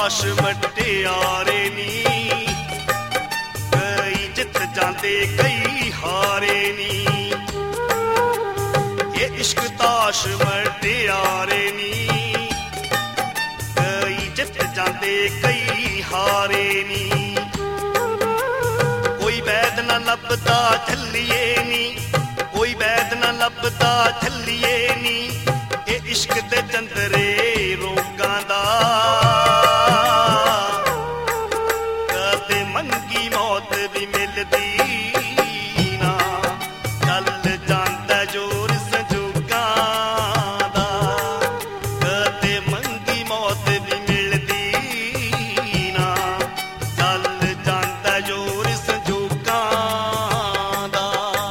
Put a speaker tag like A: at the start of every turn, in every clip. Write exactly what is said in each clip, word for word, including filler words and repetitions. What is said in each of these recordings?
A: ਤਾਸ਼ ਮਟਿਆਰੇ ਨੀ, ਕਈ ਜਿੱਤ ਜਾਂਦੇ ਕਈ ਹਾਰੇ ਨੀ। ਇਹ ਇਸ਼ਕ ਤਾਸ਼ ਮਟਿਆਰੇ ਨੀ, ਕਈ ਜਿੱਤ ਜਾਂਦੇ ਕਈ ਹਾਰੇ ਨੀ। ਕੋਈ ਵੈਦ ਨਾ ਲੱਭਦਾ ਝੱਲੀਏ ਨੀ, ਕੋਈ ਵੈਦ ਨਾ ਲੱਭਦਾ ਝੱਲੀਏ ਨੀ। ਇਹ ਇਸ਼ਕ ਦੇ ਚੰਦਰੇ ਰੋਗਾਂ ਦਾ, ਕਦੇ ਮੰਗੀ ਮੌਤ ਵੀ ਮਿਲਦੀ ਨਾ। ਚੱਲ ਜਾਂਦਾ ਜ਼ੋਰ ਸੰਜੋਗਾਂ ਦਾ, ਕਦੇ ਮੰਗੀ ਮੌਤ ਵੀ ਮਿਲਦੀ ਨਾ। ਚੱਲ ਜਾਂਦਾ ਜ਼ੋਰ ਸੰਜੋਗਾਂ ਦਾ।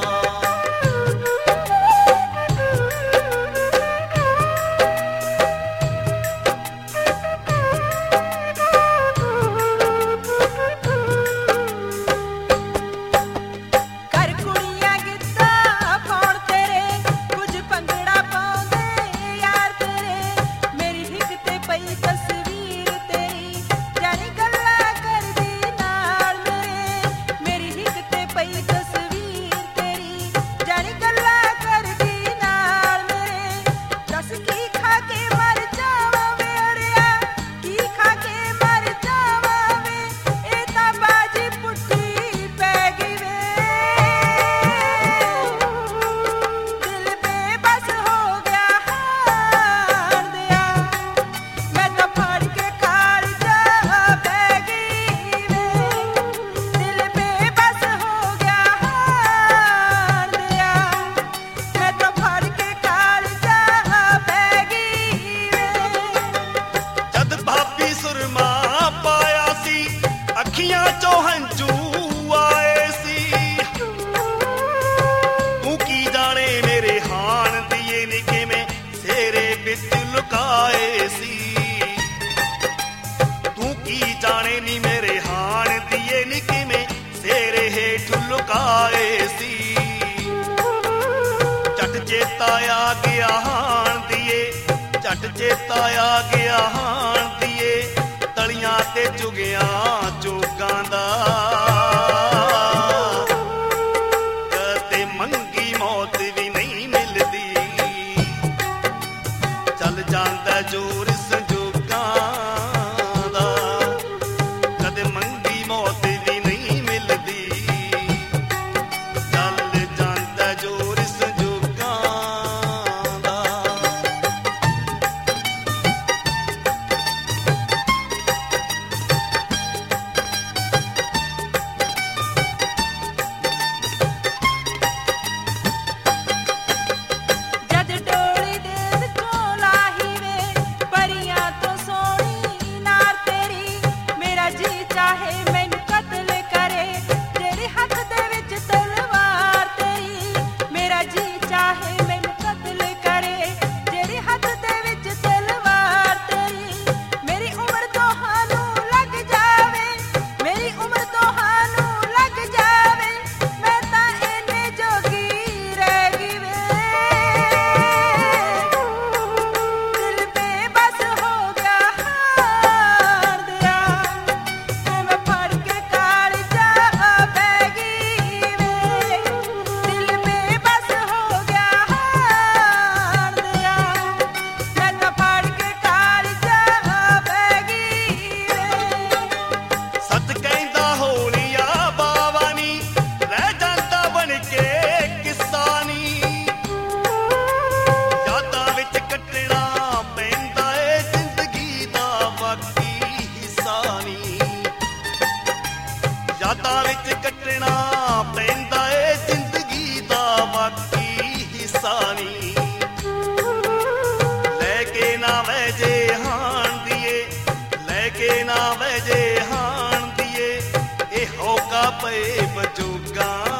A: ਅੱਖੀਆਂ ਚੋਂ ਹੰਝੂ ਆਏ ਸੀ, ਤੂੰ ਕੀ ਜਾਣੇ ਮੇਰੇ ਹਾਣ ਦੀਏ ਨੀ ਕਿਵੇਂ ਸੇਰੇ ਵਿੱਚ ਲੁਕਾਏ ਸੀ। ਤੂੰ ਕੀ ਜਾਣੇ ਨੀ ਮੇਰੇ ਹਾਣ ਦੀਏ ਨੀ ਕਿਵੇਂ ਸੇਰੇ ਹੇਠ ਲੁਕਾਏ ਸੀ। ਝਟ ਚੇਤਾ ਆ ਗਿਆ ਹਾਣ ਦੀਏ, ਝਟ ਚੇਤਾ ਆ ਗਿਆ ਹਾਣ ਦੀਏ। ਤਲੀਆਂ ਤੇ ਚੁਗਿਆਂ ਜੋਗਾਂ ਦਾ, ਕਦੇ ਮੰਗੀ ਮੌਤ ਵੀ ਨਹੀਂ ਮਿਲਦੀ। ਚੱਲ ਜਾਂਦਾ ਜ਼ੋਰ ਸੰਜੋਗਾਂ ਦਾ, ਕਦੇ ਮੰਗੀ ਮੌਤ ਵੀ ਨਹੀਂ ਮਿਲਦੀ। ਚੱਲ ਜਾਂਦਾ ਜ਼ੋਰ ਸੰਜੋਗਾਂ ਦਾ। ਯਾਦਾਂ ਵਿੱਚ ਕੱਟਣਾ ਪੈਂਦਾ ਏ ਜ਼ਿੰਦਗੀ ਦਾ ਬਾਕੀ ਹਿੱਸਾ ਨੀ। ਲੈ ਕੇ ਨਾ ਵਹਿ ਜੇ ਹਾਣ ਦੀਏ, ਲੈ ਕੇ ਨਾ ਵਹਿ ਜੇ ਹਾਣ ਦੀਏ। ਇਹ ਹੋਕਾ ਪਏ ਬਜੋਗਾ